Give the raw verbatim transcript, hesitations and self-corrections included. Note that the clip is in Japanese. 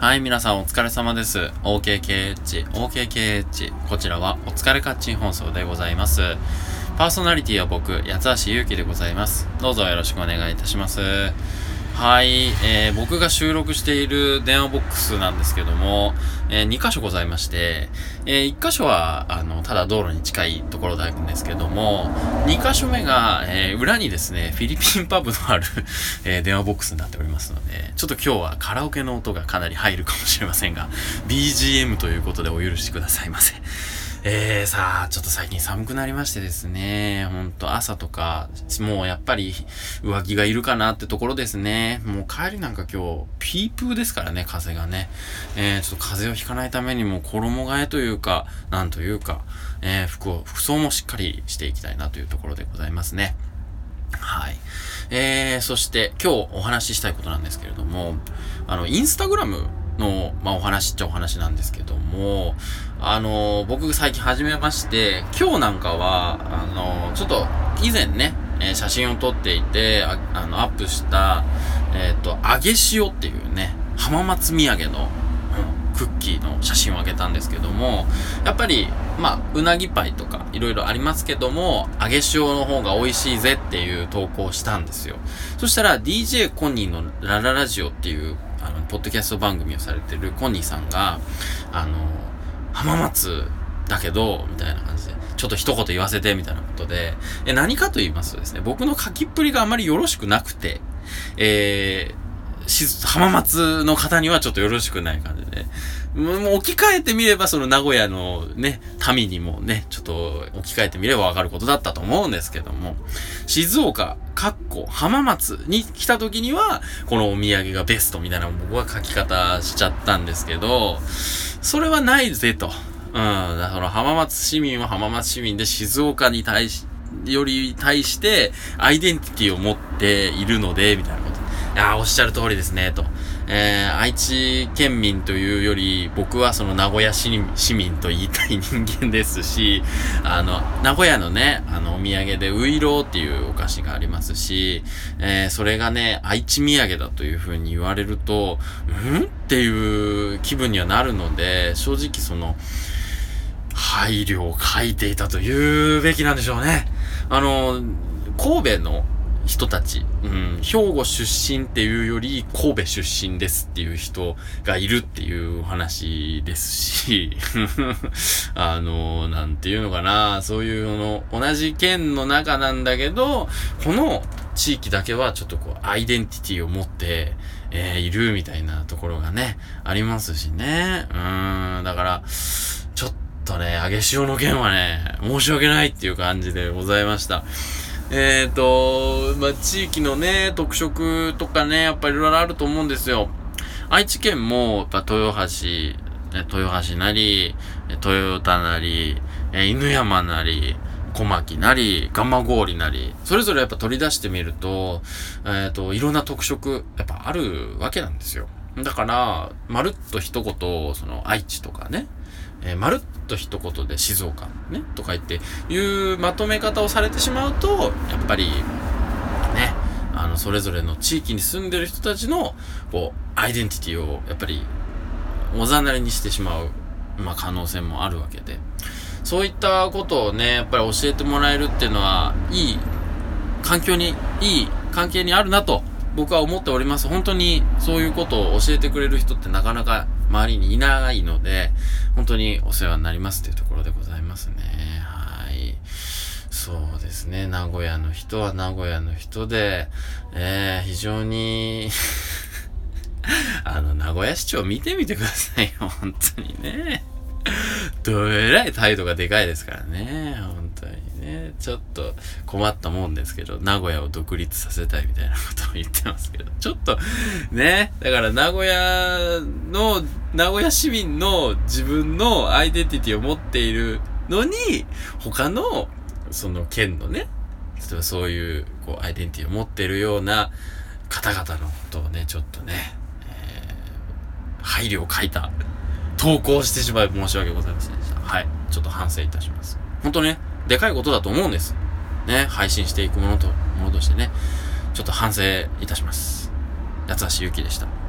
はい、皆さんお疲れ様です。オーケーケーエイチ、オーケーケーエイチ。こちらはお疲れカッチン放送でございます。パーソナリティは僕、八橋ゆうきでございます。どうぞよろしくお願いいたします。はい、えー、僕が収録している電話ボックスなんですけども、えー、に箇所ございまして、えー、いっ箇所は、あの、ただ道路に近いところなんですけども、に箇所目が、えー、裏にですね、フィリピンパブのある、えー、電話ボックスになっておりますので、ちょっと今日はカラオケの音がかなり入るかもしれませんが、ビージーエム ということでお許しくださいませ。えー、さあ、ちょっと最近寒くなりましてですね、ほんと朝とか、もうやっぱり上着がいるかなってところですね。もう帰りなんか今日、ピープーですからね、風がね。えー、ちょっと風邪をひかないためにも衣替えというか、なんというか、えー、服を、服装もしっかりしていきたいなというところでございますね。はい。えー、そして今日お話ししたいことなんですけれども、あの、インスタグラムの、まあ、お話っちゃお話なんですけども、あの、僕最近始めまして、今日なんかは、あの、ちょっと以前ね、えー、写真を撮っていて、あ, あの、アップした、えっと、揚げ塩っていうね、浜松土産の、うん、クッキーの写真をあげたんですけども、やっぱり、まあ、うなぎパイとかいろいろありますけども、揚げ塩の方が美味しいぜっていう投稿をしたんですよ。そしたら ディージェー コニーのラララジオっていうあのポッドキャスト番組をされてるコニーさんが、あの浜松だけどみたいな感じでちょっと一言言わせてみたいなことで、え何かと言いますとですね、僕の書きっぷりがあまりよろしくなくて、えー浜松の方にはちょっとよろしくない感じで、もう置き換えてみればその名古屋のね、民にもね、ちょっと置き換えてみればわかることだったと思うんですけども、静岡、かっこ浜松に来た時には、このお土産がベストみたいな僕は書き方しちゃったんですけど、それはないぜと。うん、だから浜松市民は浜松市民で静岡に対し、より対してアイデンティティを持っているので、みたいなこと。いやー、おっしゃる通りですね、と。えー、愛知県民というより、僕はその名古屋市民と言いたい人間ですし、あの、名古屋のね、あの、お土産でウイローっていうお菓子がありますし、えー、それがね、愛知土産だという風に言われると、んっていう気分にはなるので、正直その、配慮を書いていたと言うべきなんでしょうね。あの、神戸の人たち、うん、兵庫出身っていうより神戸出身ですっていう人がいるっていうお話ですし、あの、なんていうのかな、そういうの、同じ県の中なんだけど、この地域だけはちょっとこう、アイデンティティを持って、えー、いるみたいなところがね、ありますしね。うーん、だから、ちょっとね、揚げ塩の件はね、申し訳ないっていう感じでございました。えーと、まあ、地域のね、特色とかね、やっぱりいろいろあると思うんですよ。愛知県も、やっぱ豊橋、豊橋なり、豊田なり、犬山なり、小牧なり、蒲郡なり、それぞれやっぱ取り出してみると、えーと、いろんな特色、やっぱあるわけなんですよ。だから、まるっと一言、その、愛知とかね、えー、まるっと一言で静岡ねとか言っていうまとめ方をされてしまうと、やっぱりね、あのそれぞれの地域に住んでる人たちのこうアイデンティティをやっぱりおざなりにしてしまう、まあ、可能性もあるわけで、そういったことをねやっぱり教えてもらえるっていうのはいい環境にいい関係にあるなと僕は思っております。本当にそういうことを教えてくれる人ってなかなか周りにいないので、本当にお世話になりますというところでございますね。はい。そうですね。名古屋の人は名古屋の人で、えー、非常に、あの、名古屋市長見てみてくださいよ。本当にね。どえらい態度がでかいですからね。本当にね。ちょっと困ったもんですけど、名古屋を独立させたいみたいなことを言ってますけど、ちょっとね、だから名古屋の、名古屋市民の自分のアイデンティティを持っているのに、他のその県のね、例えばそういうこうアイデンティティを持っているような方々のことをね、ちょっとね、えー、配慮を書いた投稿してしまい申し訳ございませんでした。はい。ちょっと反省いたします。本当ね、でかいことだと思うんです。ね、配信していくものと、ものとしてね、ちょっと反省いたします。八橋ゆきでした。